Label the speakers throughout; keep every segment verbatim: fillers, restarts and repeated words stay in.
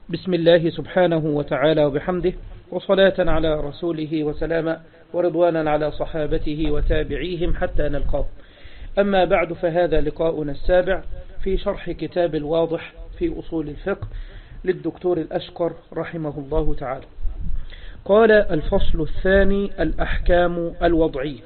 Speaker 1: بسم الله سبحانه وتعالى وبحمده، وصلاة على رسوله وسلاما ورضوانا على صحابته وتابعيهم حتى نلقاه. أما بعد، فهذا لقاؤنا السابع في شرح كتاب الواضح في أصول الفقه للدكتور الأشقر رحمه الله تعالى. قال: الفصل الثاني: الأحكام الوضعية.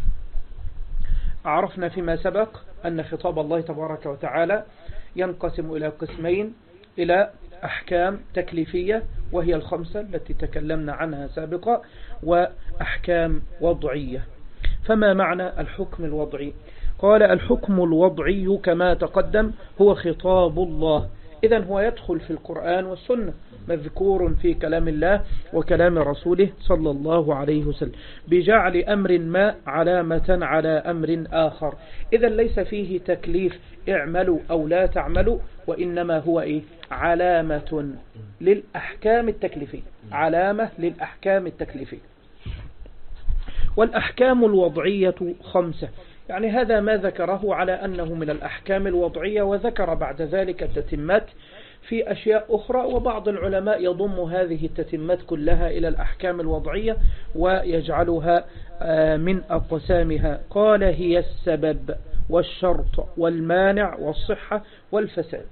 Speaker 1: عرفنا فيما سبق أن خطاب الله تبارك وتعالى ينقسم إلى قسمين: إلى أحكام تكليفية وهي الخمسة التي تكلمنا عنها سابقا، وأحكام وضعية. فما معنى الحكم الوضعي؟ قال: الحكم الوضعي كما تقدم هو خطاب الله، إذن هو يدخل في القرآن والسنة، مذكور في كلام الله وكلام رسوله صلى الله عليه وسلم، بجعل أمر ما علامة على أمر آخر. إذن ليس فيه تكليف اعملوا أو لا تعملوا، وإنما هو إيه؟ علامة للأحكام التكليفية، علامة للأحكام التكليفية. والأحكام الوضعية خمسة، يعني هذا ما ذكره على أنه من الأحكام الوضعية، وذكر بعد ذلك التتمات في أشياء أخرى، وبعض العلماء يضم هذه التتمات كلها إلى الأحكام الوضعية ويجعلها من أقسامها. قال: هي السبب والشرط والمانع والصحة والفساد.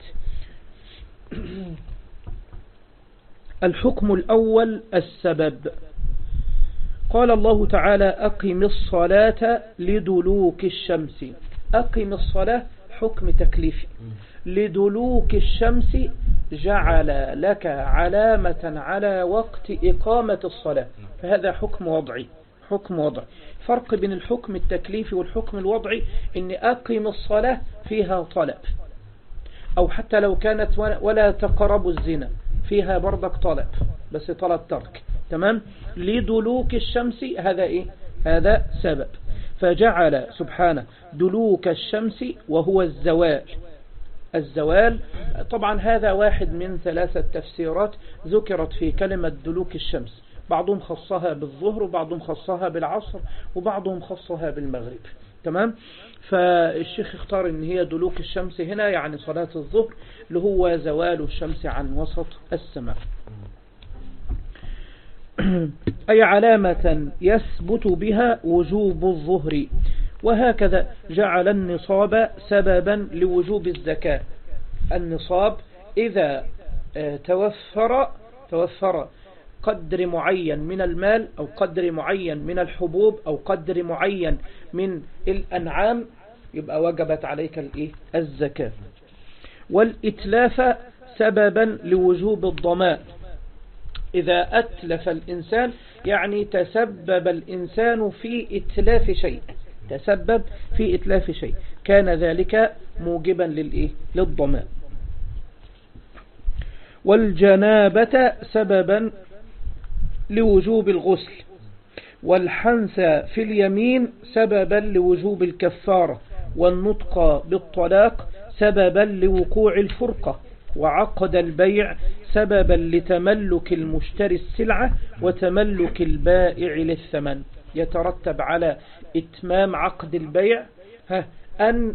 Speaker 1: الحكم الأول السبب. قال الله تعالى: أقم الصلاة لدلوك الشمس. أقم الصلاة حكم تكليفي، لدلوك الشمس جعل لك علامة على وقت إقامة الصلاة، فهذا حكم وضعي. حكم وضعي. فرق بين الحكم التكليفي والحكم الوضعي إن أقم الصلاة فيها طلب، أو حتى لو كانت ولا تقربوا الزنا فيها برضك طلب، بس طلب ترك. تمام. لدلوك الشمس هذا إيه؟ هذا سبب. فجعل سبحانه دلوك الشمس وهو الزوال. الزوال طبعا هذا واحد من ثلاثة تفسيرات ذكرت في كلمة دلوك الشمس، بعضهم خصها بالظهر وبعضهم خصها بالعصر وبعضهم خصها بالمغرب. تمام. فالشيخ اختار ان هي دلوك الشمس هنا يعني صلاة الظهر، اللي هو زوال الشمس عن وسط السماء، أي علامة يثبت بها وجوب الظهر. وهكذا جعل النصاب سببا لوجوب الزكاة. النصاب إذا توفر توفر قدر معين من المال أو قدر معين من الحبوب أو قدر معين من الأنعام، يبقى وجبت عليك الإيه؟ الزكاة. والإتلاف سببا لوجوب الضمان. إذا أتلف الإنسان يعني تسبب الإنسان في إتلاف شيء، تسبب في إتلاف شيء، كان ذلك موجبا للإيه؟ للضمان. والجنابة سببا لوجوب الغسل. والحنث في اليمين سببا لوجوب الكفارة. والنطق بالطلاق سببا لوقوع الفرقة. وعقد البيع سببا لتملك المشتري السلعة وتملك البائع للثمن. يترتب على إتمام عقد البيع أن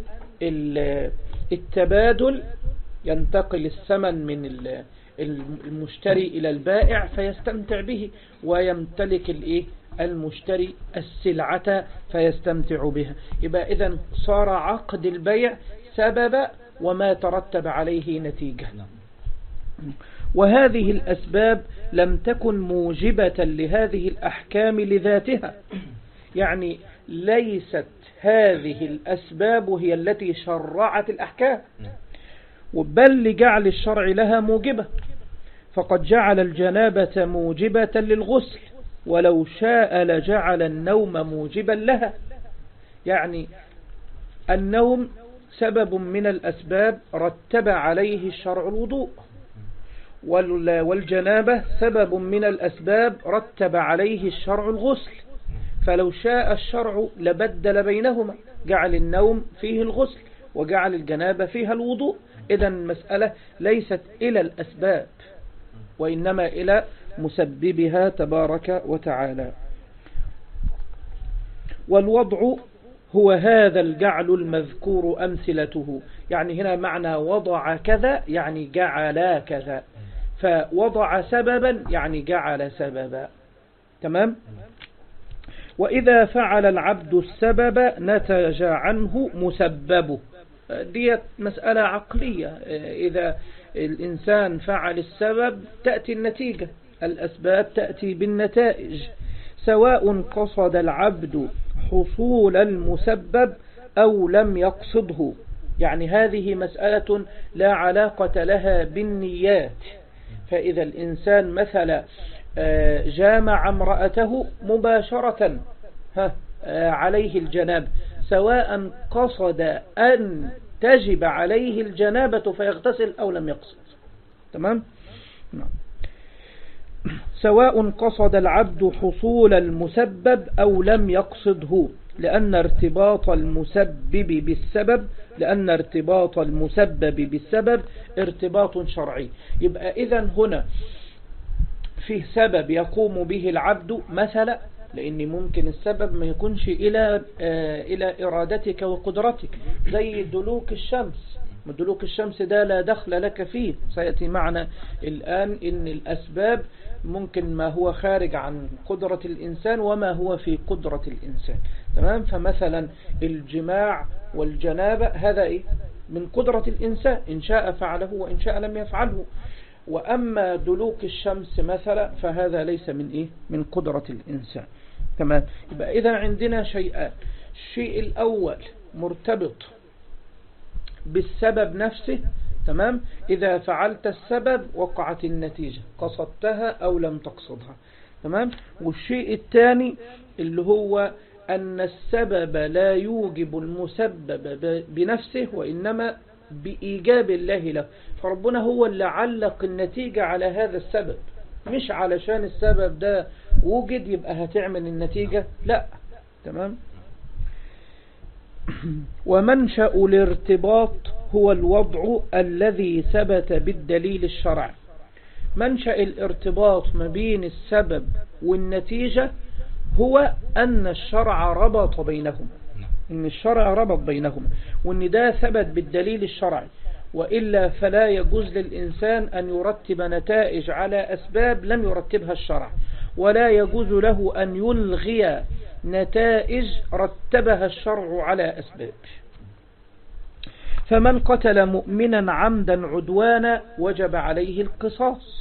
Speaker 1: التبادل ينتقل الثمن من المشتري إلى البائع فيستمتع به، ويمتلك الإيه؟ المشتري السلعة فيستمتع بها. يبقى إذن صار عقد البيع سبب وما ترتب عليه نتيجة. وهذه الأسباب لم تكن موجبة لهذه الأحكام لذاتها، يعني ليست هذه الأسباب هي التي شرعت الأحكام، بل لجعل الشرع لها موجبة. فقد جعل الجنابة موجبة للغسل، ولو شاء لجعل النوم موجبا لها. يعني النوم سبب من الأسباب رتب عليه الشرع الوضوء، والجنابة سبب من الأسباب رتب عليه الشرع الغسل. فلو شاء الشرع لبدل بينهما، جعل النوم فيه الغسل وجعل الجنابة فيها الوضوء. إذن المسألة ليست إلى الأسباب، وإنما إلى مسببها تبارك وتعالى. والوضع هو هذا الجعل المذكور أمثلته، يعني هنا معنى وضع كذا يعني جعل كذا، فوضع سببا يعني جعل سببا. تمام. وإذا فعل العبد السبب نتج عنه مسببه. دي مسألة عقلية، إذا الإنسان فعل السبب تأتي النتيجة، الأسباب تأتي بالنتائج، سواء قصد العبد حصول المسبب أو لم يقصده. يعني هذه مسألة لا علاقة لها بالنيات. فإذا الإنسان مثلا جامع امرأته مباشرة عليه الجناب، سواء قصد أن تجب عليه الجنابة فيغتسل أو لم يقصد. تمام. سواء قصد العبد حصول المسبب أو لم يقصده، لأن ارتباط المسبب بالسبب لأن ارتباط المسبب بالسبب ارتباط شرعي. يبقى إذن هنا فيه سبب يقوم به العبد مثلا، لأن ممكن السبب ما يكونش إلى آه إلى إرادتك وقدرتك، زي دلوك الشمس. دلوك الشمس ده لا دخل لك فيه، سيأتي معنا الآن إن الأسباب ممكن ما هو خارج عن قدرة الإنسان وما هو في قدرة الإنسان. تمام. فمثلا الجماع والجنابة هذا إيه؟ من قدرة الإنسان، إن شاء فعله وإن شاء لم يفعله. وأما دلوك الشمس مثلا فهذا ليس من إيه؟ من قدرة الإنسان. تمام. يبقى إذا عندنا شيئان، الشيء الأول مرتبط بالسبب نفسه. تمام. إذا فعلت السبب وقعت النتيجة، قصدتها أو لم تقصدها. تمام. والشيء الثاني اللي هو أن السبب لا يوجب المسبب بنفسه وإنما بإيجاب الله له. فربنا هو اللي علق النتيجة على هذا السبب، مش علشان السبب ده وجد يبقى هتعمل النتيجة، لا. تمام. ومنشأ الارتباط هو الوضع الذي ثبت بالدليل الشرعي. منشأ الارتباط ما بين السبب والنتيجة هو أن الشرع ربط بينهم، إن الشرع ربط بينهم، وإن ده ثبت بالدليل الشرعي. وإلا فلا يجوز للإنسان أن يرتب نتائج على أسباب لم يرتبها الشرع، ولا يجوز له أن يلغي نتائج رتبها الشرع على أسباب. فمن قتل مؤمنا عمدا عدوانا وجب عليه القصاص،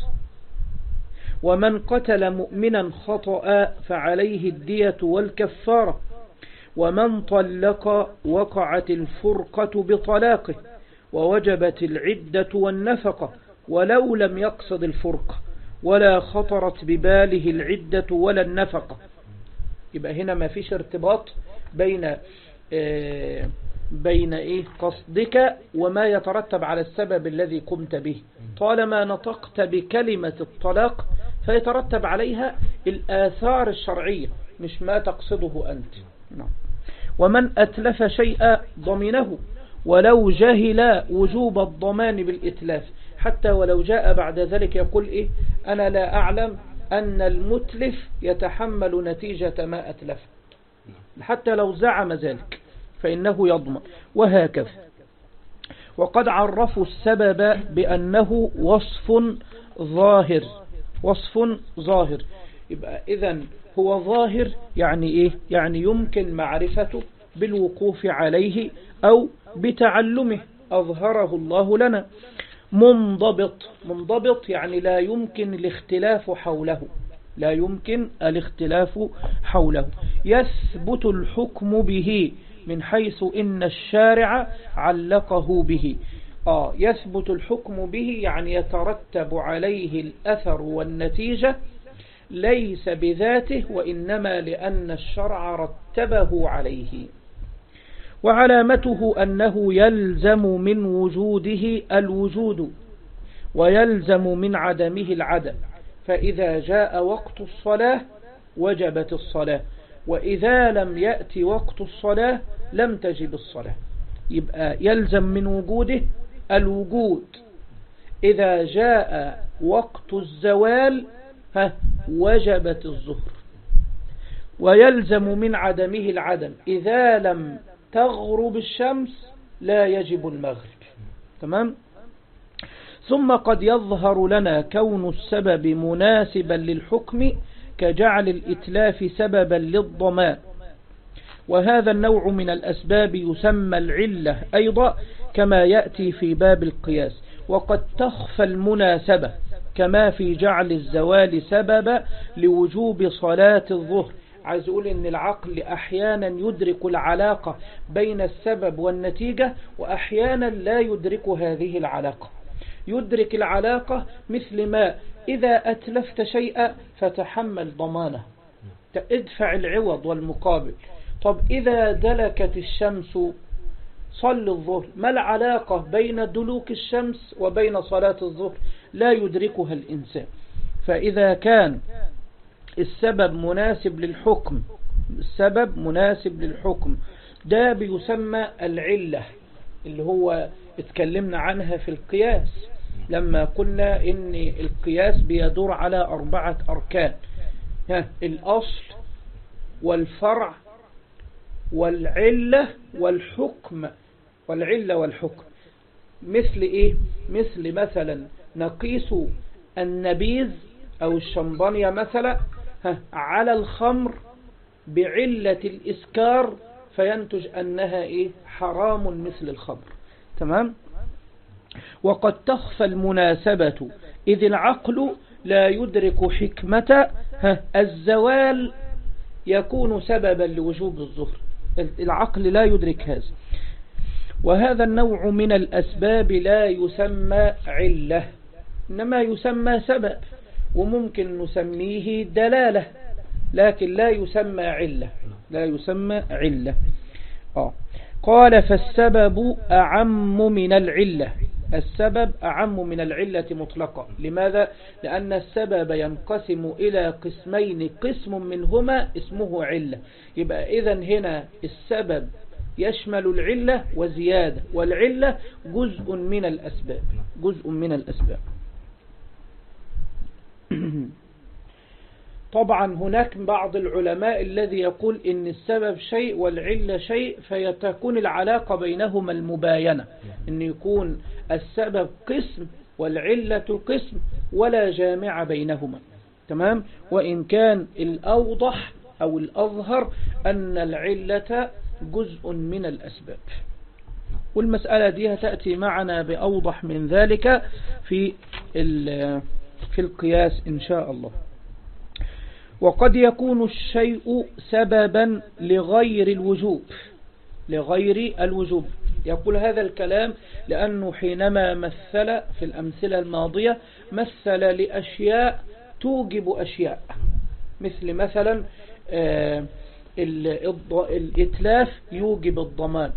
Speaker 1: ومن قتل مؤمنا خطأ فعليه الدية والكفارة، ومن طلق وقعت الفرقة بطلاقه ووجبت العدة والنفقة ولو لم يقصد الفرقة ولا خطرت بباله العدة ولا النفقة. يبقى هنا ما فيش ارتباط بين آه بين إيه قصدك وما يترتب على السبب الذي قمت به. طالما نطقت بكلمة الطلاق فيترتب عليها الآثار الشرعية مش ما تقصده أنت. نعم. ومن أتلف شيئا ضمنه ولو جهل وجوب الضمان بالإتلاف، حتى ولو جاء بعد ذلك يقول إيه أنا لا أعلم أن المتلف يتحمل نتيجة ما أتلف، حتى لو زعم ذلك فإنه يضمن، وهكذا. وقد عرفوا السبب بأنه وصف ظاهر، وصف ظاهر. يبقى إذن هو ظاهر يعني إيه؟ يعني يمكن معرفته بالوقوف عليه أو بتعلمه، أظهره الله لنا. منضبط، منضبط يعني لا يمكن الاختلاف حوله، لا يمكن الاختلاف حوله. يثبت الحكم به من حيث إن الشارع علقه به. آه يثبت الحكم به يعني يترتب عليه الأثر والنتيجة ليس بذاته وإنما لأن الشرع رتبه عليه. وعلامته أنه يلزم من وجوده الوجود ويلزم من عدمه العدم. فإذا جاء وقت الصلاة وجبت الصلاة، وإذا لم يأتي وقت الصلاة لم تجب الصلاة. يبقى يلزم من وجوده الوجود. إذا جاء وقت الزوال ها وجبت الظهر. ويلزم من عدمه العدم، إذا لم تغرب الشمس لا يجب المغرب. تمام. ثم قد يظهر لنا كون السبب مناسبا للحكم كجعل الإتلاف سببا للضمان، وهذا النوع من الأسباب يسمى العلة أيضا كما يأتي في باب القياس. وقد تخفى المناسبة كما في جعل الزوال سببا لوجوب صلاة الظهر. عايز أقول إن العقل أحيانا يدرك العلاقة بين السبب والنتيجة، وأحيانا لا يدرك هذه العلاقة. يدرك العلاقة مثل ما إذا أتلفت شيئا فتحمل ضمانه، ادفع العوض والمقابل. طب إذا دلكت الشمس صل الظهر، ما العلاقة بين دلوك الشمس وبين صلاة الظهر؟ لا يدركها الإنسان. فإذا كان السبب مناسب للحكم، السبب مناسب للحكم ده بيسمى العلة، اللي هو اتكلمنا عنها في القياس لما قلنا إن القياس بيدور على أربعة أركان: الأصل والفرع والعلة والحكم. والعلة والحكم مثل إيه؟ مثل مثلا نقيس النبيذ أو الشمبانيا مثلا على الخمر بعلة الإسكار، فينتج أنها إيه؟ حرام مثل الخمر. تمام؟ وقد تخفى المناسبة إذ العقل لا يدرك حكمة الزوال يكون سببا لوجوب الظهر. العقل لا يدرك هذا. وهذا النوع من الأسباب لا يسمى علة، إنما يسمى سبب، وممكن نسميه دلالة، لكن لا يسمى علة، لا يسمى علة. آه. قال فالسبب أعم من العلة. السبب أعم من العلة مطلقا. لماذا؟ لأن السبب ينقسم إلى قسمين، قسم منهما اسمه علة. يبقى إذن هنا السبب يشمل العلة وزيادة، والعلة جزء من الأسباب، جزء من الأسباب. طبعا هناك بعض العلماء الذي يقول إن السبب شيء والعلة شيء، فيتكون العلاقة بينهما المباينة، إن يكون السبب قسم والعلة قسم ولا جامع بينهما. تمام؟ وإن كان الأوضح أو الأظهر أن العلة جزء من الأسباب، والمسألة دي هتأتي معنا بأوضح من ذلك في في القياس إن شاء الله. وقد يكون الشيء سببا لغير الوجوب، لغير الوجوب. يقول هذا الكلام لأنه حينما مثل في الأمثلة الماضية مثل لأشياء توجب أشياء، مثل مثلا آه الإتلاف يوجب الضمان،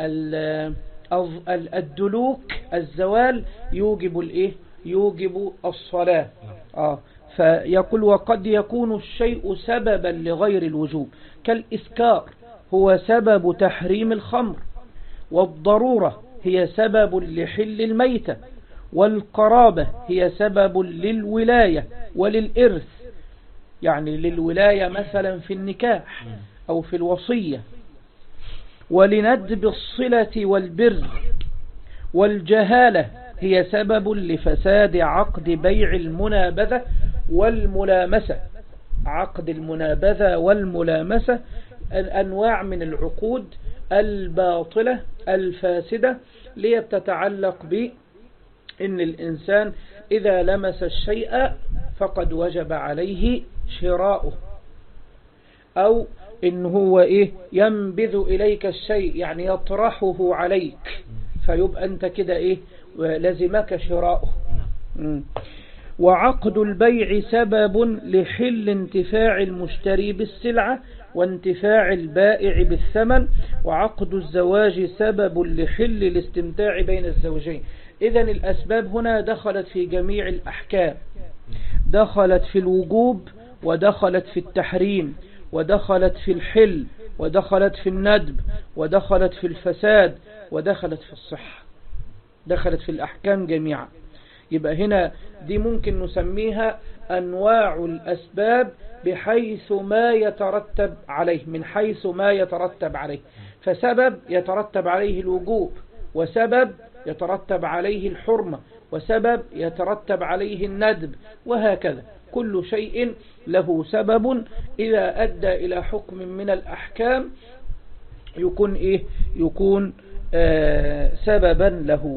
Speaker 1: الدلوك الزوال يوجب الإيه؟ يوجب الصلاة. آه فيقول وقد يكون الشيء سببا لغير الوجوب، كالإسكار هو سبب تحريم الخمر، والضرورة هي سبب لحل الميتة، والقرابة هي سبب للولاية وللإرث، يعني للولاية مثلا في النكاح أو في الوصية، ولندب الصلة والبر، والجهالة هي سبب لفساد عقد بيع المنابذة والملامسة. عقد المنابذة والملامسة أنواع من العقود الباطلة الفاسدة، ليتتعلق بأن الإنسان إذا لمس الشيء فقد وجب عليه شراؤه، أو إن هو إيه ينبذ إليك الشيء يعني يطرحه عليك، فيبقى أنت كده إيه لزمك شراؤه. وعقد البيع سبب لحل انتفاع المشتري بالسلعة وانتفاع البائع بالثمن، وعقد الزواج سبب لحل الاستمتاع بين الزوجين. إذن الأسباب هنا دخلت في جميع الأحكام، دخلت في الوجوب ودخلت في التحريم ودخلت في الحل ودخلت في الندب ودخلت في الفساد ودخلت في الصحة، دخلت في الأحكام جميعا. يبقى هنا دي ممكن نسميها أنواع الأسباب بحيث ما يترتب عليه، من حيث ما يترتب عليه. فسبب يترتب عليه الوجوب، وسبب يترتب عليه الحرمة، وسبب يترتب عليه الندب، وهكذا كل شيء له سبب إذا أدى إلى حكم من الأحكام يكون إيه يكون آه سببا له.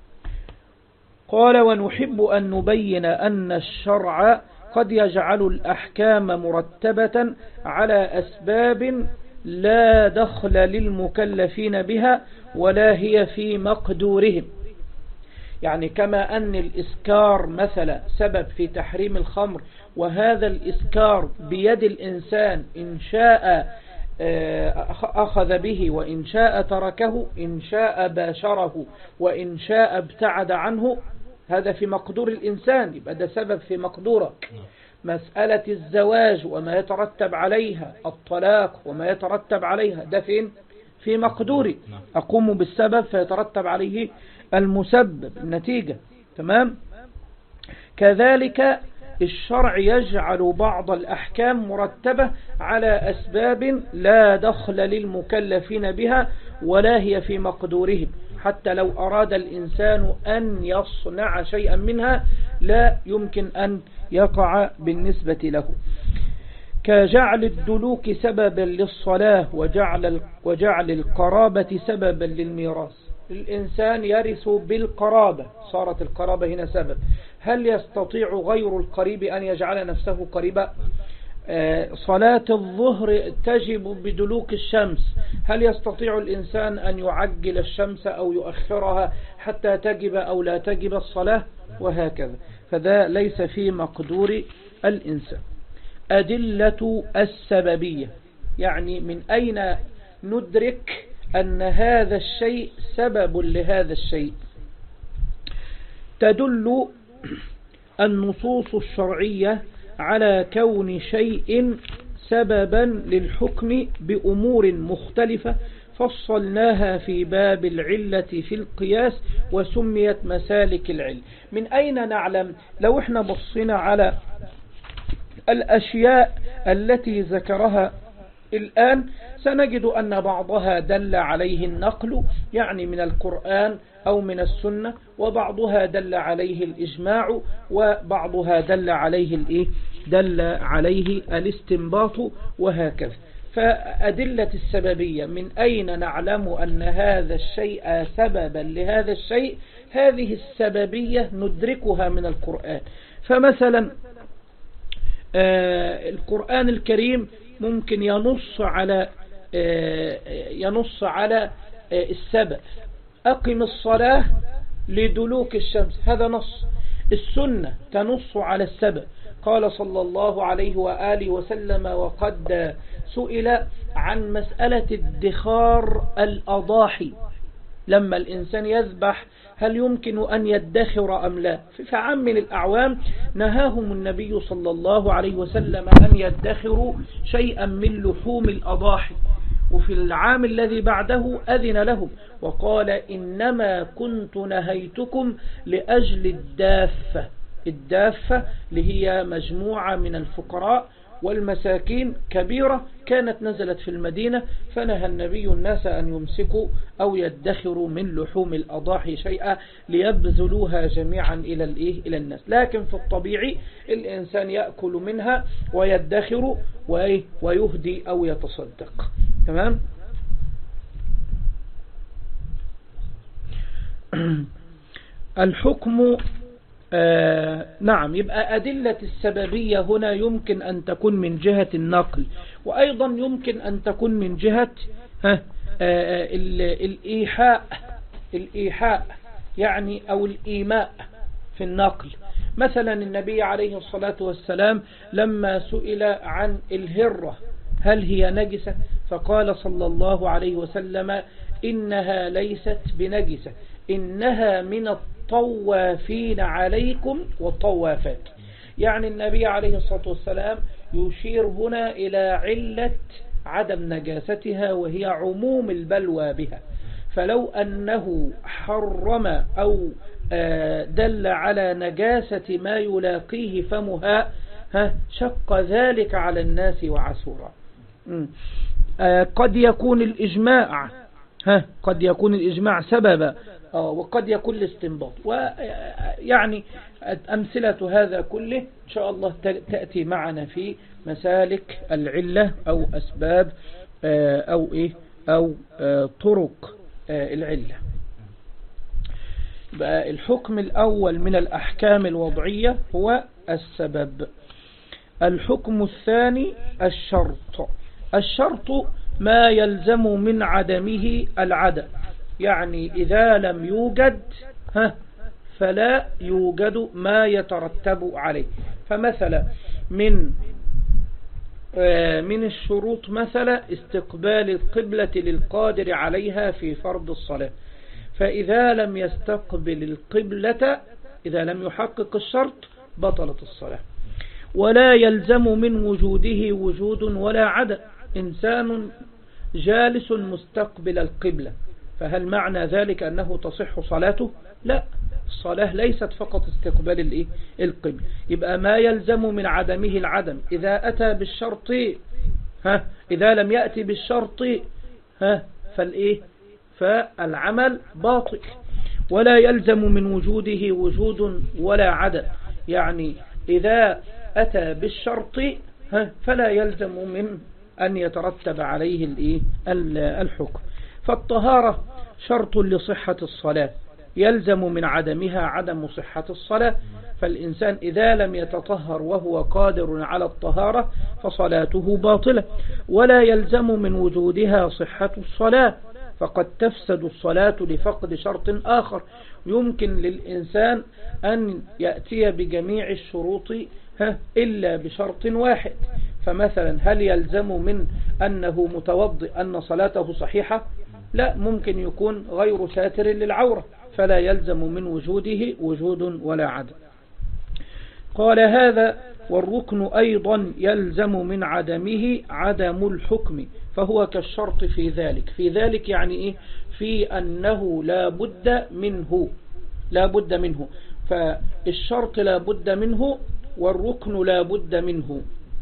Speaker 1: قال ونحب أن نبين أن الشرع قد يجعل الأحكام مرتبة على أسباب لا دخل للمكلفين بها ولا هي في مقدورهم. يعني كما أن الإسكار مثلا سبب في تحريم الخمر، وهذا الإسكار بيد الإنسان إن شاء أخذ به وإن شاء تركه، إن شاء باشره وإن شاء ابتعد عنه، هذا في مقدور الإنسان، يبقى ده سبب في مقدورك. مسألة الزواج وما يترتب عليها، الطلاق وما يترتب عليها، ده فين؟ في مقدوري، أقوم بالسبب فيترتب عليه المسبب النتيجة. تمام؟ كذلك الشرع يجعل بعض الأحكام مرتبة على أسباب لا دخل للمكلفين بها ولا هي في مقدورهم، حتى لو أراد الإنسان أن يصنع شيئا منها لا يمكن أن يقع بالنسبة له، كجعل الدلوك سببا للصلاة وجعل وجعل القرابة سببا للميراث. الإنسان يرث بالقرابة، صارت القرابة هنا سبب. هل يستطيع غير القريب أن يجعل نفسه قريبا؟ صلاة الظهر تجب بدلوك الشمس، هل يستطيع الإنسان أن يعجل الشمس أو يؤخرها حتى تجب أو لا تجب الصلاة؟ وهكذا، فذا ليس في مقدور الإنسان. أدلة السببية، يعني من أين ندرك أن هذا الشيء سبب لهذا الشيء؟ تدل النصوص الشرعية على كون شيء سببا للحكم بأمور مختلفة فصلناها في باب العلة في القياس وسميت مسالك العلم. من أين نعلم؟ لو احنا بصينا على الأشياء التي ذكرها الآن سنجد أن بعضها دل عليه النقل، يعني من القرآن أو من السنة، وبعضها دل عليه الإجماع، وبعضها دل عليه الإيه؟ دل عليه الاستنباط، وهكذا. فأدلة السببية من أين نعلم أن هذا الشيء سببا لهذا الشيء؟ هذه السببية ندركها من القرآن. فمثلا آه القرآن الكريم ممكن ينص على آه ينص على آه السبب، أقم الصلاة لدلوك الشمس، هذا نص. السنة تنص على السبب، قال صلى الله عليه وآله وسلم وقد سئل عن مسألة ادخار الأضاحي، لما الإنسان يذبح هل يمكن أن يدخر أم لا؟ في عام من الأعوام نهاهم النبي صلى الله عليه وسلم أن يدخروا شيئا من لحوم الأضاحي، وفي العام الذي بعده أذن لهم وقال إنما كنت نهيتكم لأجل الدافة. الدافة اللي هي مجموعة من الفقراء والمساكين كبيرة كانت نزلت في المدينة، فنهى النبي الناس أن يمسكوا أو يدخروا من لحوم الأضاحي شيئا ليبذلوها جميعا إلى الإيه إلى الناس. لكن في الطبيعي الإنسان يأكل منها ويدخر ويهدي أو يتصدق. تمام؟ الحكم آه نعم، يبقى أدلة السببية هنا يمكن أن تكون من جهة النقل، وأيضا يمكن أن تكون من جهة آه آه الإيحاء الإيحاء يعني أو الإيماء في النقل. مثلا النبي عليه الصلاة والسلام لما سئل عن الهرة هل هي نجسة، فقال صلى الله عليه وسلم إنها ليست بنجسة، إنها من الطوافين عليكم والطوافات. يعني النبي عليه الصلاة والسلام يشير هنا إلى علة عدم نجاستها وهي عموم البلوى بها، فلو أنه حرم أو دل على نجاسة ما يلاقيه فمها شق ذلك على الناس وعسورا. قد يكون الإجماع ها قد يكون الإجماع سببا آه وقد يكون الاستنباط. ويعني أمثلة هذا كله إن شاء الله تأتي معنا في مسالك العلة أو أسباب أو إيه أو طرق العلة. بقى الحكم الأول من الأحكام الوضعية هو السبب. الحكم الثاني الشرط. الشرط ما يلزم من عدمه العدم، يعني إذا لم يوجد ها فلا يوجد ما يترتب عليه. فمثلا من من الشروط مثلا استقبال القبلة للقادر عليها في فرض الصلاة، فإذا لم يستقبل القبلة إذا لم يحقق الشرط بطلت الصلاة. ولا يلزم من وجوده وجود ولا عدم. إنسان جالس مستقبل القبلة، فهل معنى ذلك أنه تصح صلاته؟ لا، الصلاة ليست فقط استقبال الإيه؟ القبلة. يبقى ما يلزم من عدمه العدم. إذا أتى بالشرط ها إذا لم يأتي بالشرط ها فالإيه فالعمل باطل. ولا يلزم من وجوده وجود ولا عدم، يعني إذا أتى بالشرط ها فلا يلزم من أن يترتب عليه الإيه الحكم. فالطهارة شرط لصحة الصلاة، يلزم من عدمها عدم صحة الصلاة. فالإنسان إذا لم يتطهر وهو قادر على الطهارة فصلاته باطلة. ولا يلزم من وجودها صحة الصلاة، فقد تفسد الصلاة لفقد شرط آخر. يمكن للإنسان أن يأتي بجميع الشروط إلا بشرط واحد. فمثلا هل يلزم من أنه متوضئ أن صلاته صحيحة؟ لا، ممكن يكون غير ساتر للعورة، فلا يلزم من وجوده وجود ولا عدم. قال هذا والركن أيضا يلزم من عدمه عدم الحكم، فهو كالشرط في ذلك. في ذلك يعني إيه؟ في أنه لا بد منه لا بد منه فالشرط لا بد منه والركن لا بد منه.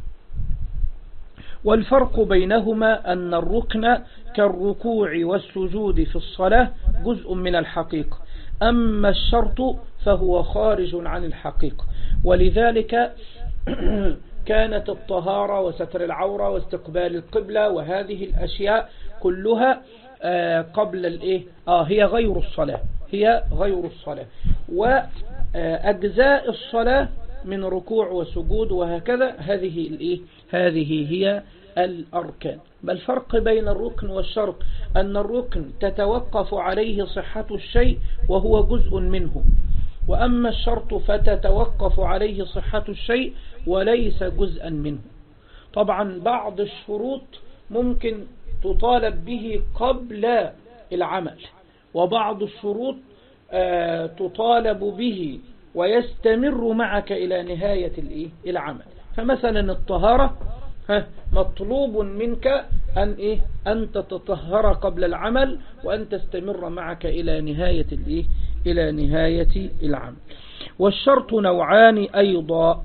Speaker 1: والفرق بينهما أن الركن كالركوع والسجود في الصلاة جزء من الحقيقة، أما الشرط فهو خارج عن الحقيقة. ولذلك كانت الطهارة وستر العورة واستقبال القبلة وهذه الأشياء كلها قبل الإيه آه هي غير الصلاة هي غير الصلاة وأجزاء الصلاة من ركوع وسجود وهكذا هذه الإيه هذه هي الأركان. بل فرق بين الركن والشرط أن الركن تتوقف عليه صحة الشيء وهو جزء منه، وأما الشرط فتتوقف عليه صحة الشيء وليس جزءا منه. طبعا بعض الشروط ممكن تطالب به قبل العمل، وبعض الشروط آه تطالب به ويستمر معك إلى نهاية العمل. فمثلا الطهارة مطلوب منك أن, إيه؟ أن تتطهر قبل العمل وأن تستمر معك إلى نهاية, الإيه؟ إلى نهاية العمل. والشرط نوعان أيضا.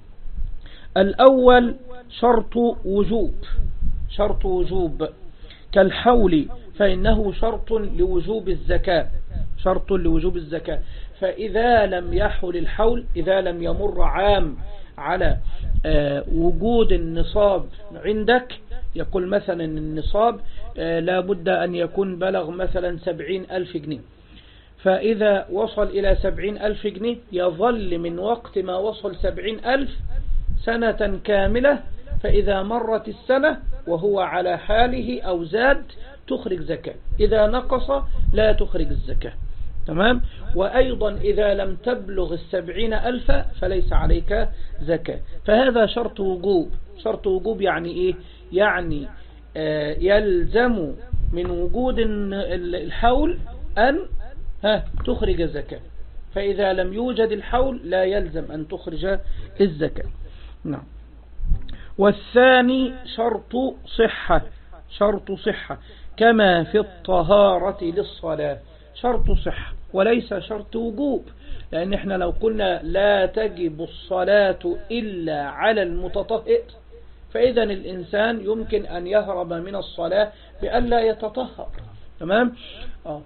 Speaker 1: الأول شرط وجوب شرط وجوب كالحول، فإنه شرط لوجوب الزكاة شرط لوجوب الزكاة فإذا لم يحل الحول، إذا لم يمر عام على وجود النصاب عندك، يقول مثلا النصاب لابد أن يكون بلغ مثلا سبعين ألف جنيه، فإذا وصل إلى سبعين ألف جنيه يظل من وقت ما وصل سبعين ألف سنة كاملة، فإذا مرت السنة وهو على حاله أو زاد تخرج زكاة، إذا نقص لا تخرج الزكاة. تمام. وأيضا إذا لم تبلغ السبعين ألف فليس عليك زكاة. فهذا شرط وجوب. شرط وجوب يعني إيه؟ يعني آه يلزم من وجود الحول أن ها تخرج الزكاة، فإذا لم يوجد الحول لا يلزم أن تخرج الزكاة. نعم. والثاني شرط صحة شرط صحة كما في الطهارة للصلاة، شرط صحة وليس شرط وجوب، لأن احنا لو قلنا لا تجب الصلاة إلا على المتطهر فإذا الإنسان يمكن أن يهرب من الصلاة بأن لا يتطهر. تمام. آه.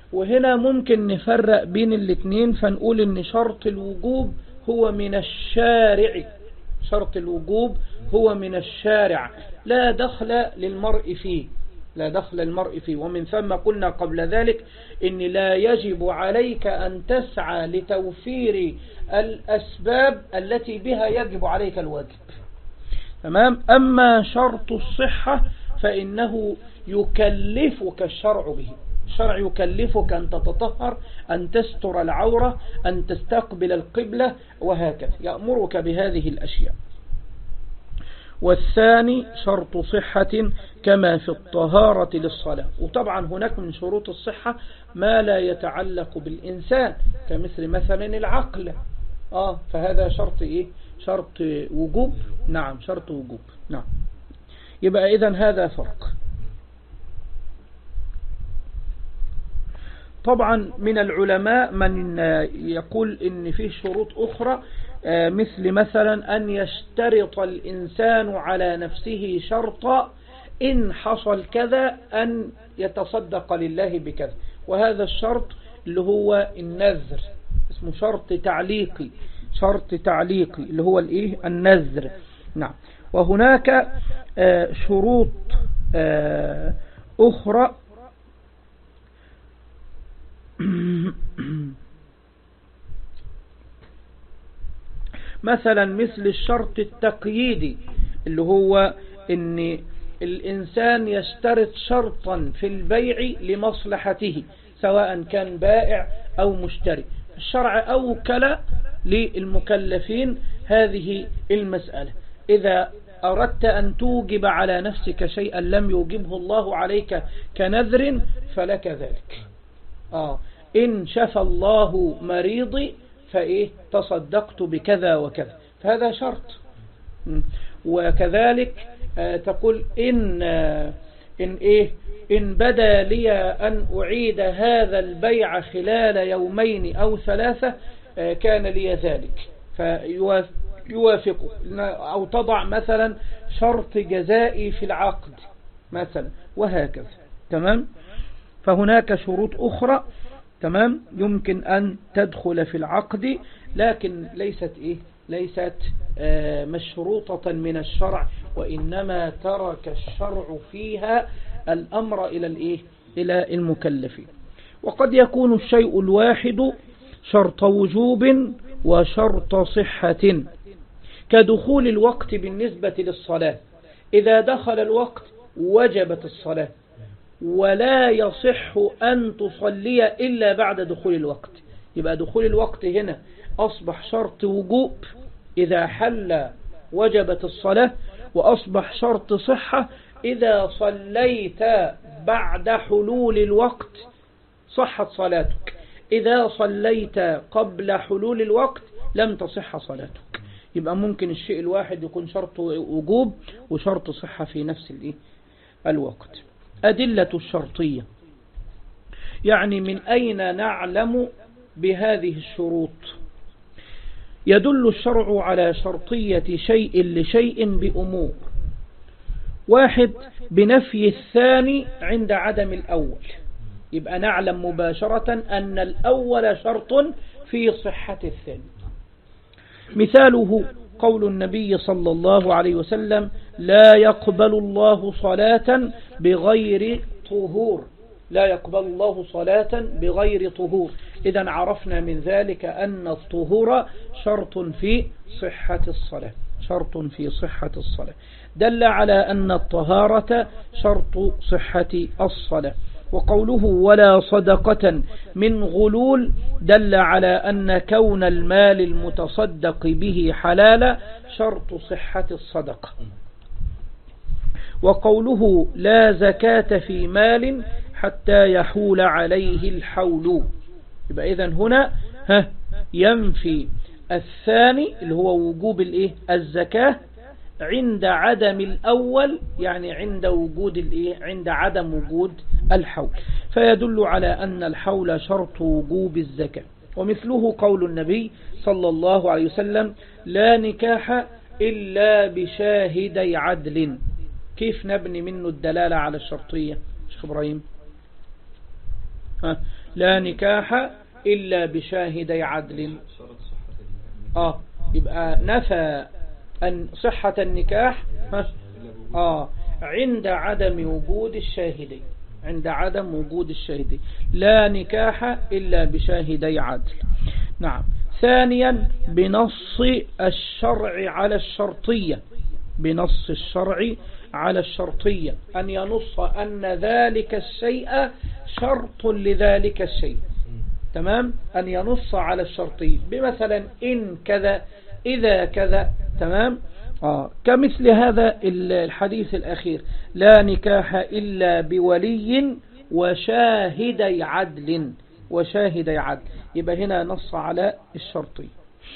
Speaker 1: وهنا ممكن نفرق بين الاثنين فنقول ان شرط الوجوب هو من الشارع، شرط الوجوب هو من الشارع لا دخل للمرء فيه، لا دخل المرء فيه. ومن ثم قلنا قبل ذلك إن لا يجب عليك أن تسعى لتوفير الأسباب التي بها يجب عليك الواجب. تمام. أما شرط الصحة فإنه يكلفك الشرع به، الشرع يكلفك أن تتطهر، أن تستر العورة، أن تستقبل القبلة، وهكذا يأمرك بهذه الأشياء. والثاني شرط صحة كما في الطهارة للصلاة. وطبعا هناك من شروط الصحة ما لا يتعلق بالإنسان كمثل مثلا العقل، آه فهذا شرط إيه؟ شرط وجوب. نعم شرط وجوب. نعم. يبقى إذن هذا فرق. طبعا من العلماء من يقول إن فيه شروط أخرى، مثل مثلا أن يشترط الإنسان على نفسه شرطا إن حصل كذا أن يتصدق لله بكذا، وهذا الشرط اللي هو النذر اسمه شرط تعليقي، شرط تعليقي اللي هو الإيه؟ النذر. نعم. وهناك شروط أخرى مثلا مثل الشرط التقييدي اللي هو ان الانسان يشترط شرطا في البيع لمصلحته سواء كان بائع او مشتري. الشرع اوكل للمكلفين هذه المسألة. اذا اردت ان توجب على نفسك شيئا لم يوجبه الله عليك كنذر فلك ذلك. آه إن شفى الله مريضي فإيه تصدقت بكذا وكذا، فهذا شرط. وكذلك آه تقول إن آه إن إيه إن بدا لي أن أعيد هذا البيع خلال يومين أو ثلاثة آه كان لي ذلك فيوافقه. أو تضع مثلا شرط جزائي في العقد مثلا، وهكذا. تمام. فهناك شروط أخرى تمام يمكن أن تدخل في العقد، لكن ليست إيه ليست آه مشروطة من الشرع، وإنما ترك الشرع فيها الأمر إلى الإيه إلى المكلفين. وقد يكون الشيء الواحد شرط وجوب وشرط صحة، كدخول الوقت بالنسبة للصلاة. إذا دخل الوقت وجبت الصلاة، ولا يصح أن تصلي إلا بعد دخول الوقت. يبقى دخول الوقت هنا أصبح شرط وجوب، إذا حل وجبت الصلاة، وأصبح شرط صحة إذا صليت بعد حلول الوقت صحت صلاتك، إذا صليت قبل حلول الوقت لم تصح صلاتك. يبقى ممكن الشيء الواحد يكون شرط وجوب وشرط صحة في نفس الوقت. أدلة الشرطية، يعني من أين نعلم بهذه الشروط؟ يدل الشرع على شرطية شيء لشيء بأمور. واحد، بنفي الثاني عند عدم الأول، يبقى نعلم مباشرة أن الأول شرط في صحة الثاني. مثاله قول النبي صلى الله عليه وسلم: لا يقبل الله صلاة بغير طهور، لا يقبل الله صلاة بغير طهور. إذن عرفنا من ذلك أن الطهور شرط في صحة الصلاة، شرط في صحة الصلاة. دل على أن الطهارة شرط صحة الصلاة. وقوله ولا صدقة من غلول دل على أن كون المال المتصدق به حلالا شرط صحة الصدقة. وقوله لا زكاة في مال حتى يحول عليه الحول، يبقى إذن هنا ها ينفي الثاني اللي هو وجوب الإيه الزكاة عند عدم الأول، يعني عند وجود الإيه عند عدم وجود الحول، فيدل على أن الحول شرط وجوب الزكاة. ومثله قول النبي صلى الله عليه وسلم: لا نكاح إلا بشاهدي عدل. كيف نبني منه الدلالة على الشرطية شيخ إبراهيم؟ ها لا نكاح إلا بشاهدي عدل. آه يبقى نفى أن صحة النكاح آه عند عدم وجود الشاهدين، عند عدم وجود الشاهدين لا نكاح إلا بشاهدي عدل. نعم. ثانيا بنص الشرع على الشرطية، بنص الشرع على الشرطية، أن ينص أن ذلك الشيء شرط لذلك الشيء. تمام. أن ينص على الشرطية بمثلا إن كذا إذا كذا. تمام. آه كمثل هذا الحديث الأخير لا نكاح إلا بولي وشاهدي عدل، وشاهدي عدل، يبقى هنا نص على الشرطية.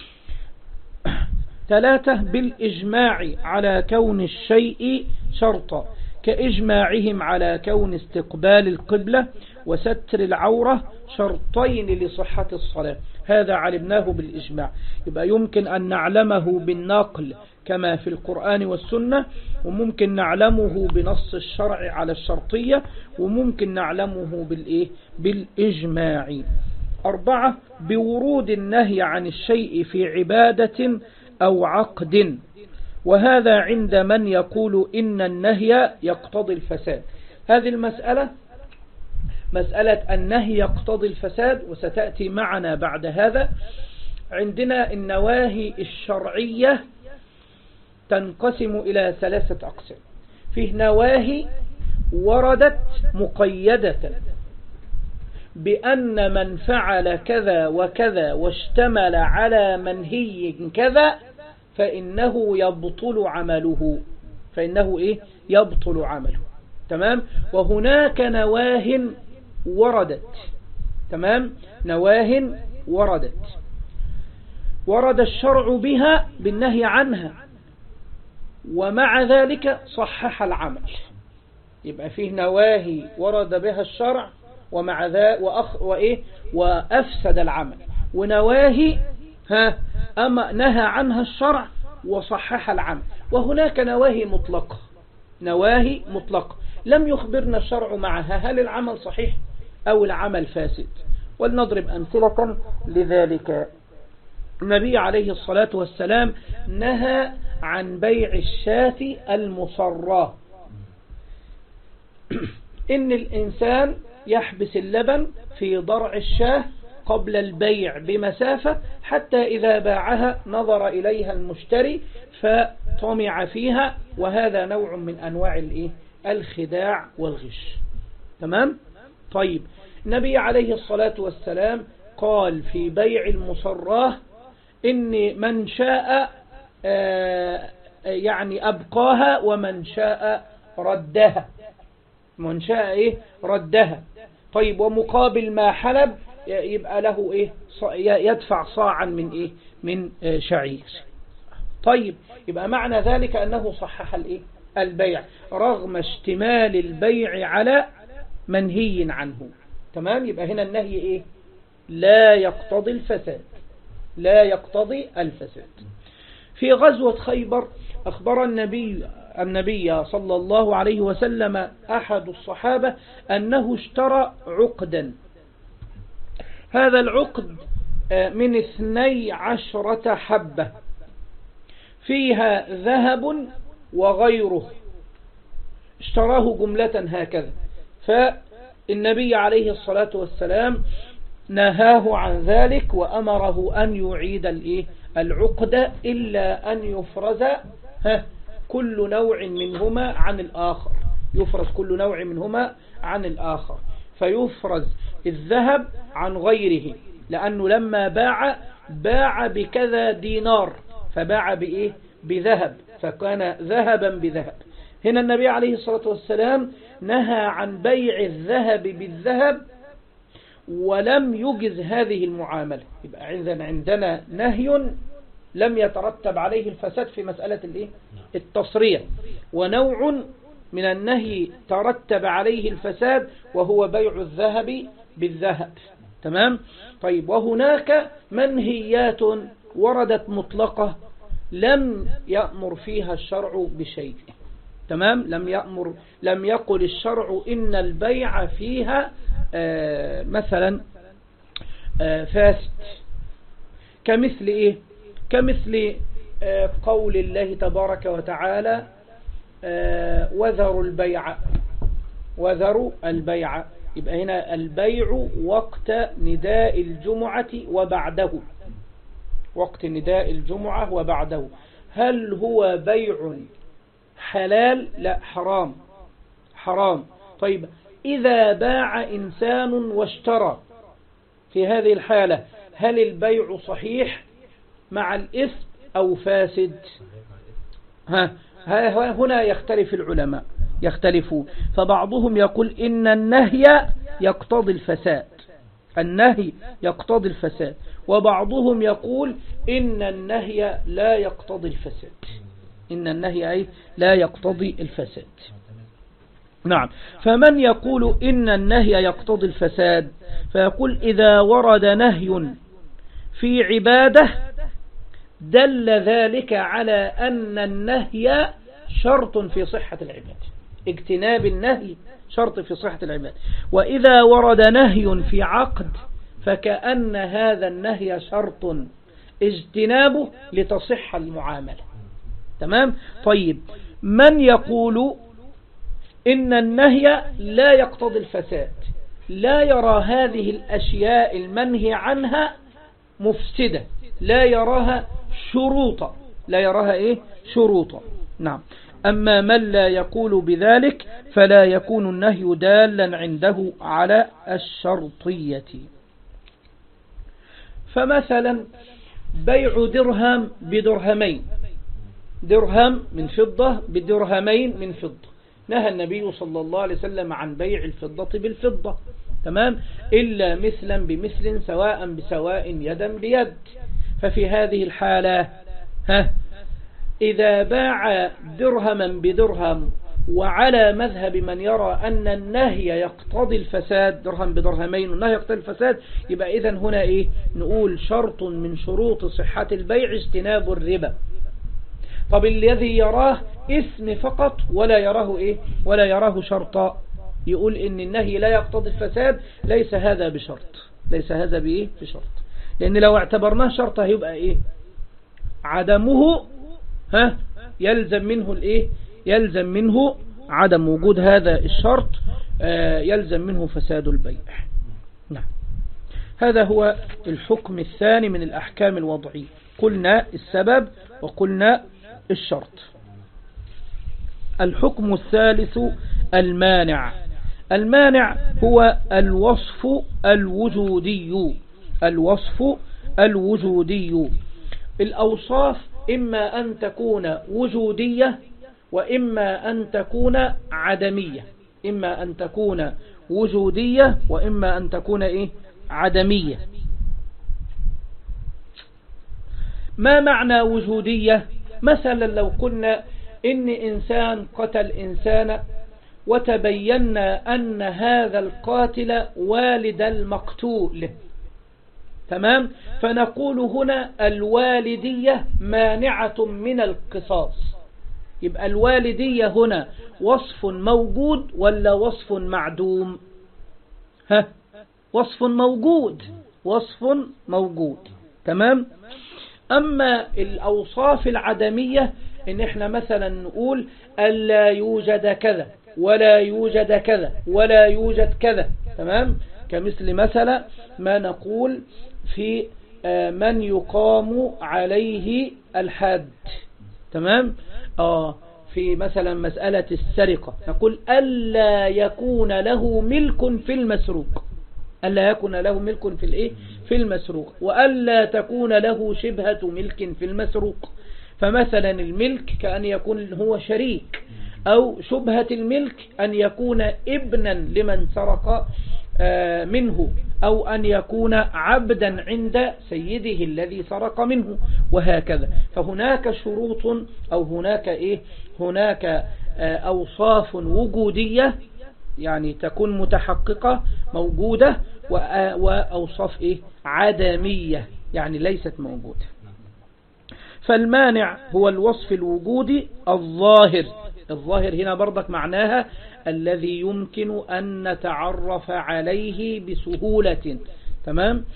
Speaker 1: ثلاثة بالإجماع على كون الشيء شرطا، كإجماعهم على كون استقبال القبلة وستر العورة شرطين لصحة الصلاة. هذا علمناه بالإجماع. يبقى يمكن أن نعلمه بالنقل كما في القرآن والسنة، وممكن نعلمه بنص الشرع على الشرطية، وممكن نعلمه بالإيه؟ بالإجماع. أربعة بورود النهي عن الشيء في عبادة أو عقد، وهذا عند من يقول إن النهي يقتضي الفساد. هذه المسألة مسألة النهي يقتضي الفساد وستأتي معنا بعد هذا. عندنا النواهي الشرعية تنقسم إلى ثلاثة أقسام. فيه نواهي وردت مقيدة بأن من فعل كذا وكذا واشتمل على منهي كذا فإنه يبطل عمله، فإنه إيه؟ يبطل عمله. تمام. وهناك نواه وردت، تمام، نواه وردت ورد الشرع بها بالنهي عنها، ومع ذلك صحح العمل. يبقى فيه نواهي ورد بها الشرع ومع ذلك وأخ وإيه وأفسد العمل، ونواهي ها أما نهى عنها الشرع وصحح العمل. وهناك نواهي مطلقة، نواهي مطلقة لم يخبرنا الشرع معها هل العمل صحيح أو العمل فاسد. ولنضرب أمثلة لذلك. النبي عليه الصلاة والسلام نهى عن بيع الشاة المصراه، إن الإنسان يحبس اللبن في ضرع الشاة قبل البيع بمسافة حتى إذا باعها نظر إليها المشتري فطمع فيها، وهذا نوع من أنواع الإيه؟ الخداع والغش. تمام. طيب النبي عليه الصلاة والسلام قال في بيع المصراه إن من شاء يعني أبقاها ومن شاء ردها، من شاء إيه ردها. طيب ومقابل ما حلب يبقى له إيه يدفع صاعا من إيه من شعير. طيب يبقى معنى ذلك أنه صحح الإيه البيع رغم اشتمال البيع على منهي عنه. تمام. يبقى هنا النهي إيه لا يقتضي الفساد، لا يقتضي الفساد. في غزوة خيبر أخبر النبي النبي صلى الله عليه وسلم أحد الصحابة أنه اشترى عقدا. هذا العقد من اثني عشرة حبة فيها ذهب وغيره، اشتراه جملة هكذا. فالنبي عليه الصلاة والسلام نهاه عن ذلك وأمره أن يعيد الإيه العقد إلا أن يفرز ها كل نوع منهما عن الآخر، يفرز كل نوع منهما عن الآخر، فيفرز الذهب عن غيره، لأنه لما باع باع بكذا دينار فباع بإيه بذهب، فكان ذهبا بذهب. هنا النبي عليه الصلاة والسلام نهى عن بيع الذهب بالذهب ولم يجز هذه المعاملة. يبقى عندنا عندنا نهي لم يترتب عليه الفساد في مسألة الايه التصرية، ونوع من النهي ترتب عليه الفساد وهو بيع الذهب بالذهب. تمام. طيب وهناك منهيات وردت مطلقة لم يأمر فيها الشرع بشيء. تمام. لم يأمر لم يقل الشرع إن البيع فيها آه مثلا فاسد. كمثل إيه؟ كمثل قول الله تبارك وتعالى وذروا البيع، وذروا البيع. يبقى هنا البيع وقت نداء الجمعة وبعده، وقت نداء الجمعة وبعده. هل هو بيع حلال؟ لا، حرام، حرام. طيب إذا باع إنسان واشترى، في هذه الحالة هل البيع صحيح مع الإثم أو فاسد؟ ها هنا يختلف العلماء، يختلفون. فبعضهم يقول إن النهي يقتضي الفساد، النهي يقتضي الفساد، وبعضهم يقول إن النهي لا يقتضي الفساد، إن النهي أي لا يقتضي الفساد. نعم. فمن يقول إن النهي يقتضي الفساد فيقول إذا ورد نهي في عبادة دل ذلك على أن النهي شرط في صحة العبادة، اجتناب النهي شرط في صحة العبادة. وإذا ورد نهي في عقد فكأن هذا النهي شرط اجتنابه لتصح المعاملة. تمام. طيب من يقول إن النهي لا يقتضي الفساد لا يرى هذه الأشياء المنهي عنها مفسدة، لا يراها شروطا، لا يراها إيه؟ شروطا. نعم. أما من لا يقول بذلك فلا يكون النهي دالا عنده على الشرطية. فمثلا بيع درهم بدرهمين، درهم من فضة بدرهمين من فضة، نهى النبي صلى الله عليه وسلم عن بيع الفضة بالفضة. تمام. إلا مثلا بمثل سواء بسواء يدا بيد. ففي هذه الحالة ها إذا باع درهما بدرهم وعلى مذهب من يرى أن النهي يقتضي الفساد، درهم بدرهمين والنهي يقتضي الفساد، يبقى إذن هنا إيه؟ نقول شرط من شروط صحة البيع اجتناب الربا. طب الذي يراه اسم فقط ولا يراه إيه؟ ولا يراه شرطا، يقول إن النهي لا يقتضي الفساد، ليس هذا بشرط، ليس هذا بإيه؟ بشرط. لأن لو اعتبرناه شرط هيبقى إيه؟ عدمه ها يلزم منه الإيه؟ يلزم منه عدم وجود هذا الشرط، آه يلزم منه فساد البيع. نعم. هذا هو الحكم الثاني من الأحكام الوضعية. قلنا السبب وقلنا الشرط. الحكم الثالث المانع. المانع هو الوصف الوجودي، الوصف الوجودي. الأوصاف إما أن تكون وجودية وإما أن تكون عدمية، إما أن تكون وجودية وإما أن تكون إيه؟ عدمية. ما معنى وجودية؟ مثلا لو قلنا إن إنسان قتل إنسان وتبينا أن هذا القاتل والد المقتول، تمام، فنقول هنا الوالدية مانعة من القصاص. يبقى الوالدية هنا وصف موجود ولا وصف معدوم؟ ها وصف موجود، وصف موجود. تمام. أما الأوصاف العدمية إن إحنا مثلا نقول ألا يوجد كذا ولا يوجد كذا ولا يوجد كذا. تمام. كمثل مثلا ما نقول في من يقام عليه الحد. تمام. آه في مثلا مسألة السرقة نقول ألا يكون له ملك في المسروق، ألا يكون له ملك في الإيه؟ في المسروق، وألا تكون له شبهة ملك في المسروق. فمثلا الملك كأن يكون هو شريك، أو شبهة الملك أن يكون ابنا لمن سرق منه، أو أن يكون عبدا عند سيده الذي سرق منه، وهكذا. فهناك شروط أو هناك إيه؟ هناك أوصاف وجودية يعني تكون متحققة موجودة، وأوصاف إيه؟ عدمية يعني ليست موجودة. فالمانع هو الوصف الوجودي الظاهر. الظاهر هنا برضك معناها الذي يمكن أن نتعرف عليه بسهولة. تمام.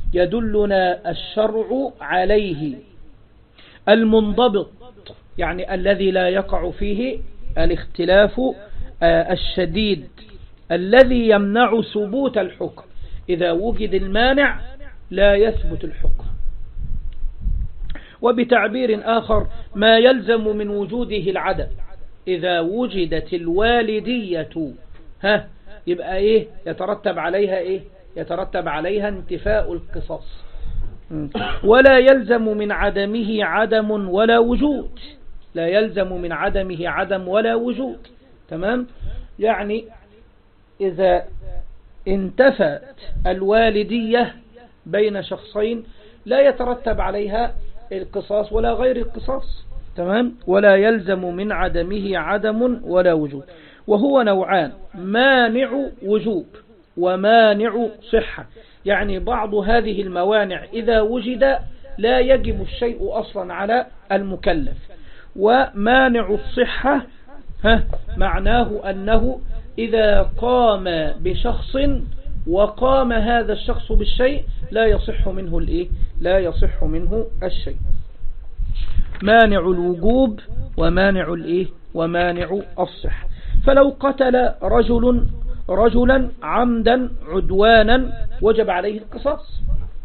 Speaker 1: يدلنا الشرع عليه. المنضبط يعني الذي لا يقع فيه الاختلاف الشديد الذي يمنع ثبوت الحكم. إذا وجد المانع لا يثبت الحكم. وبتعبير آخر ما يلزم من وجوده العدم. إذا وجدت الوالدية ها يبقى إيه يترتب عليها إيه يترتب عليها انتفاء القصاص. ولا يلزم من عدمه عدم ولا وجود. لا يلزم من عدمه عدم ولا وجود. تمام. يعني إذا انتفت الوالدية بين شخصين لا يترتب عليها القصاص ولا غير القصاص. تمام. ولا يلزم من عدمه عدم ولا وجود. وهو نوعان: مانع وجوب ومانع صحة. يعني بعض هذه الموانع إذا وجد لا يجب الشيء أصلا على المكلف. ومانع الصحة ها معناه أنه إذا قام بشخص وقام هذا الشخص بالشيء لا يصح منه الإيه لا يصح منه الشيء. مانع الوجوب ومانع الإيه ومانع الصحة. فلو قتل رجل رجلا عمدا عدوانا وجب عليه القصاص.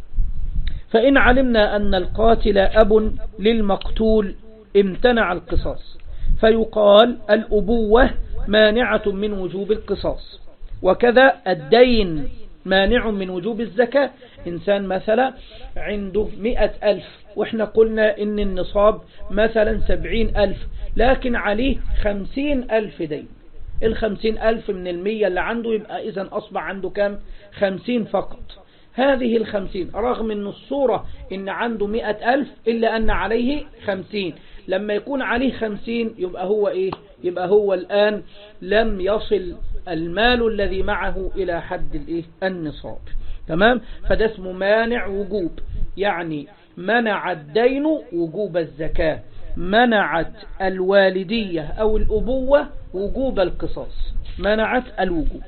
Speaker 1: فإن علمنا أن القاتل أب للمقتول امتنع القصاص، فيقال الأبوة مانعة من وجوب القصاص. وكذا الدين مانع من وجوب الزكاة. إنسان مثلا عنده مئة ألف وإحنا قلنا إن النصاب مثلا سبعين ألف لكن عليه خمسين ألف دين. الخمسين ألف من المية اللي عنده يبقى إذن أصبح عنده كام؟ خمسين فقط. هذه الخمسين رغم أن الصورة إن عنده مئة ألف إلا أن عليه خمسين. لما يكون عليه خمسين يبقى هو إيه؟ يبقى هو الآن لم يصل المال الذي معه إلى حد الإيه؟ النصاب. تمام. فده اسمه مانع وجوب. يعني منع الدين وجوب الزكاة، منعت الوالدية أو الأبوة وجوب القصاص، منعت الوجوب.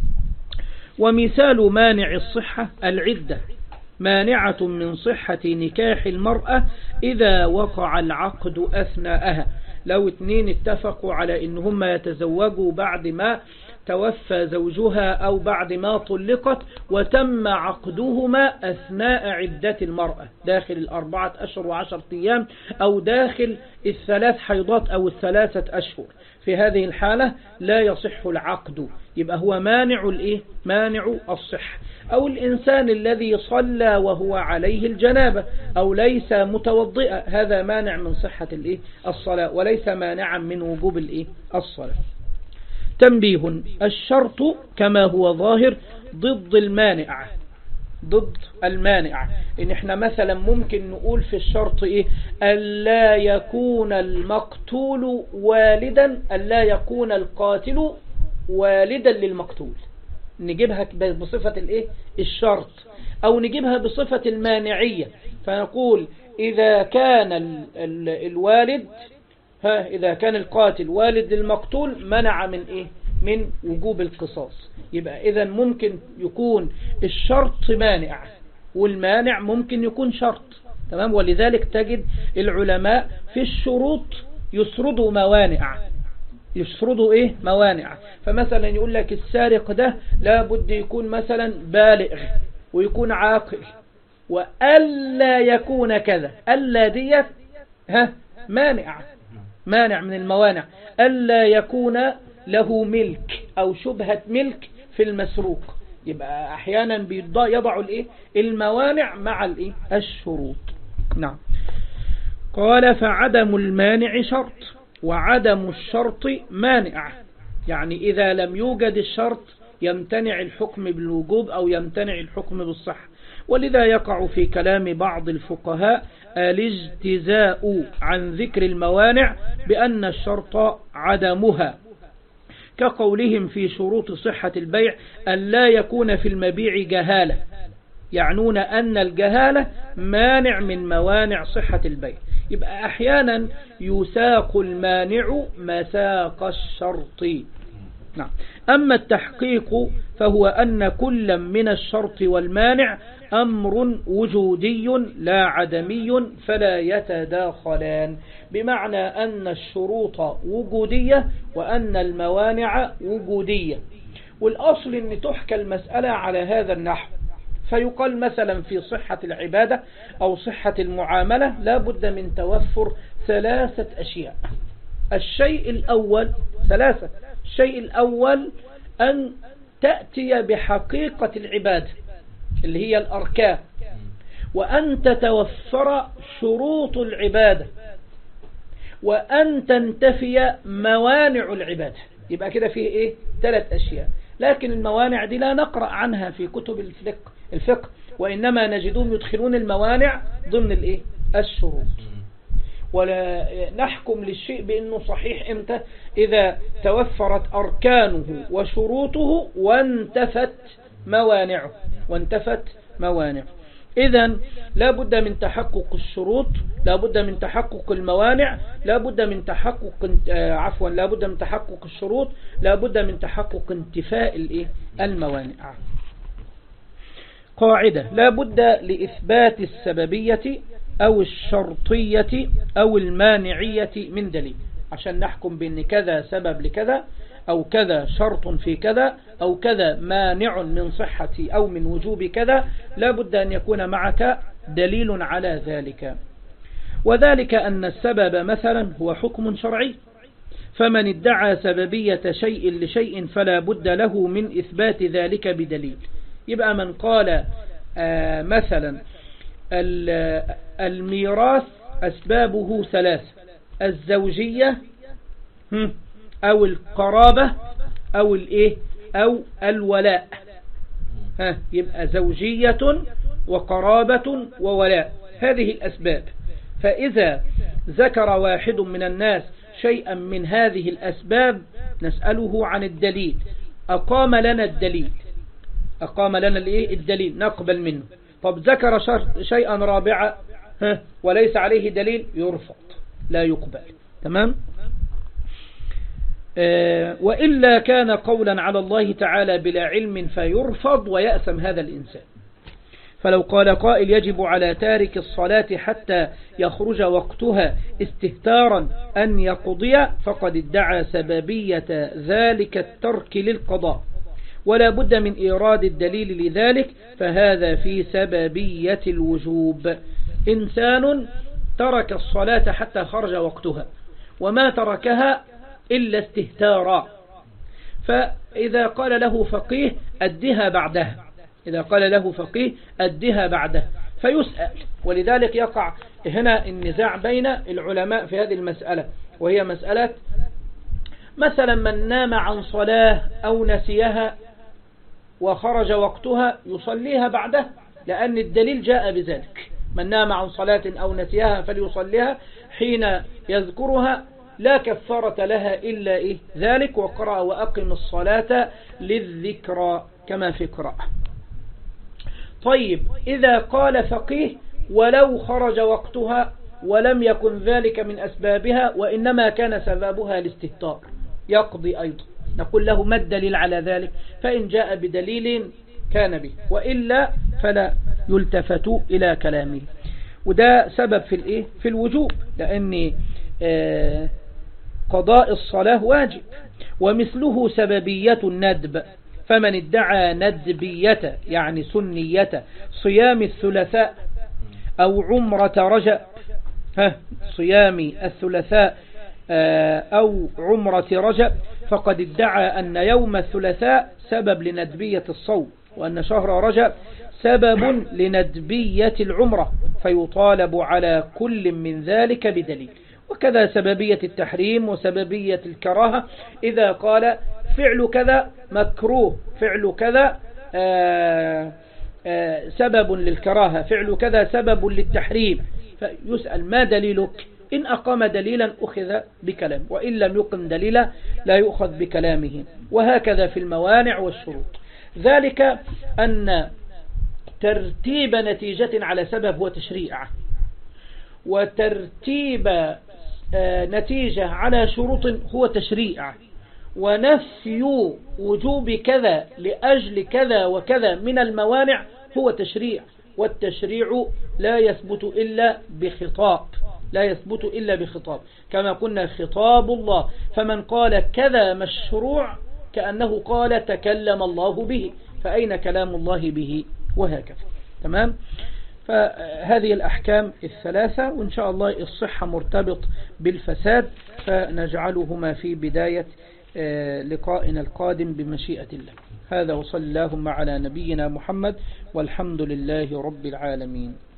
Speaker 1: ومثال مانع الصحة العدة مانعة من صحة نكاح المرأة إذا وقع العقد أثناءها. لو اتنين اتفقوا على إن هم يتزوجوا بعد ما توفى زوجها أو بعد ما طلقت وتم عقدهما أثناء عدة المرأة داخل الأربعة أشهر وعشر أيام أو داخل الثلاث حيضات أو الثلاثة أشهر، في هذه الحالة لا يصح العقد. يبقى هو مانع الإيه؟ مانع الصحة. أو الإنسان الذي صلى وهو عليه الجنابة أو ليس متوضئا، هذا مانع من صحة الإيه؟ الصلاة وليس مانعا من وجوب الإيه؟ الصلاة. تنبيه: الشرط كما هو ظاهر ضد المانع، ضد المانع. إن إحنا مثلا ممكن نقول في الشرط إيه؟ ألا يكون المقتول والدا، ألا يكون القاتل والدا للمقتول، نجيبها بصفة الإيه؟ الشرط، أو نجيبها بصفة المانعية فنقول إذا كان ال ال الوالد ها إذا كان القاتل والد للمقتول منع من إيه؟ من وجوب القصاص. يبقى إذا ممكن يكون الشرط مانع والمانع ممكن يكون شرط. تمام. ولذلك تجد العلماء في الشروط يسردوا موانع، يسردوا إيه؟ موانع. فمثلا يقول لك السارق ده لابد يكون مثلا بالغ ويكون عاقل، وألا يكون كذا. ألا ديت ها مانع، مانع من الموانع. ألا يكون له ملك أو شبهة ملك في المسروق. يبقى أحيانا يضع الإيه؟ الموانع مع الإيه؟ الشروط. نعم. قال فعدم المانع شرط وعدم الشرط مانع. يعني إذا لم يوجد الشرط يمتنع الحكم بالوجوب أو يمتنع الحكم بالصحة. ولذا يقع في كلام بعض الفقهاء الاجتزاء عن ذكر الموانع بأن الشرط عدمها، كقولهم في شروط صحة البيع ألا يكون في المبيع جهالة، يعنون أن الجهالة مانع من موانع صحة البيع. يبقى أحيانا يساق المانع مساق الشرط. نعم. أما التحقيق فهو أن كل من الشرط والمانع أمر وجودي لا عدمي فلا يتداخلان، بمعنى أن الشروط وجودية وأن الموانع وجودية. والأصل أن تحكى المسألة على هذا النحو، فيقال مثلا في صحة العبادة أو صحة المعاملة لا بد من توفر ثلاثة أشياء. الشيء الأول ثلاثة الشيء الأول أن تأتي بحقيقة العبادة اللي هي الأركان، وأن تتوفر شروط العبادة، وأن تنتفي موانع العبادة. يبقى كده فيه إيه؟ ثلاث أشياء. لكن الموانع دي لا نقرأ عنها في كتب الفقه, الفقه وإنما نجدهم يدخلون الموانع ضمن الإيه؟ الشروط. ولا نحكم للشيء بأنه صحيح إمتى؟ إذا توفرت أركانه وشروطه وانتفت موانعه وانتفت موانعه. إذن لا بد من تحقق الشروط، لا بد من تحقق الموانع، لا بد من تحقق عفوا لا بد من تحقق الشروط، لا بد من تحقق انتفاء الإيه؟ الموانع. قاعدة: لا بد لإثبات السببية أو الشرطية أو المانعية من دليل، عشان نحكم بأن كذا سبب لكذا أو كذا شرط في كذا أو كذا مانع من صحة أو من وجوب كذا، لا بد أن يكون معك دليل على ذلك. وذلك أن السبب مثلا هو حكم شرعي، فمن ادعى سببية شيء لشيء فلا بد له من إثبات ذلك بدليل. يبقى من قال آه مثلا الميراث أسبابه ثلاث: الزوجية أو القرابة أو الإيه أو الولاء. ها يبقى زوجية وقرابة وولاء، هذه الأسباب. فإذا ذكر واحد من الناس شيئا من هذه الأسباب نسأله عن الدليل، أقام لنا الدليل أقام لنا الإيه الدليل نقبل منه. طب ذكر شيئا رابعا ها وليس عليه دليل يرفض لا يقبل. تمام. آه وإلا كان قولا على الله تعالى بلا علم فيرفض ويأثم هذا الإنسان. فلو قال قائل يجب على تارك الصلاة حتى يخرج وقتها استهتارا أن يقضي فقد ادعى سببية ذلك الترك للقضاء، ولا بد من إيراد الدليل لذلك، فهذا في سببية الوجوب. إنسان ترك الصلاة حتى خرج وقتها وما تركها إلا استهتارا، فإذا قال له فقيه أدها بعدها إذا قال له فقيه أدها بعدها فيسأل. ولذلك يقع هنا النزاع بين العلماء في هذه المسألة، وهي مسألة مثلا من نام عن صلاة أو نسيها وخرج وقتها يصليها بعده، لأن الدليل جاء بذلك: من نام عن صلاة أو نسيها فليصليها حين يذكرها لا كفارة لها إلا إيه ذلك، وقرأ وأقم الصلاة للذكرى كما في قراءة. طيب إذا قال فقيه ولو خرج وقتها ولم يكن ذلك من أسبابها وإنما كان سببها الاستهتار يقضي أيضا، نقول له ما الدليل على ذلك؟ فإن جاء بدليل كان به، وإلا فلا يلتفت إلى كلامه. وده سبب في الإيه؟ في الوجوب، لأن آه قضاء الصلاة واجب. ومثله سببية الندب، فمن ادعى ندبية يعني سنية صيام الثلاثاء أو عمرة رجب ها صيام الثلاثاء أو عمرة رجب فقد ادعى أن يوم الثلاثاء سبب لندبية الصوم، وأن شهر رجب سبب لندبية العمرة، فيطالب على كل من ذلك بدليل. وكذا سببية التحريم وسببية الكراهة، إذا قال فعل كذا مكروه، فعل كذا آآ آآ سبب للكراهة، فعل كذا سبب للتحريم، فيسأل ما دليلك؟ إن أقام دليلا أخذ بكلام، وإن لم يقم دليلا لا يؤخذ بكلامه. وهكذا في الموانع والشروط. ذلك أن ترتيب نتيجة على سبب هو تشريع، وترتيب نتيجة على شروط هو تشريع، ونفي وجوب كذا لأجل كذا وكذا من الموانع هو تشريع، والتشريع لا يثبت إلا بخطاب، لا يثبت إلا بخطاب، كما قلنا خطاب الله، فمن قال كذا مشروع كأنه قال تكلم الله به، فأين كلام الله به؟ وهكذا. تمام. فهذه الأحكام الثلاثة، وإن شاء الله الصحة مرتبط بالفساد، فنجعلهما في بداية لقائنا القادم بمشيئة الله. هذا وصلى اللهم على نبينا محمد، والحمد لله رب العالمين.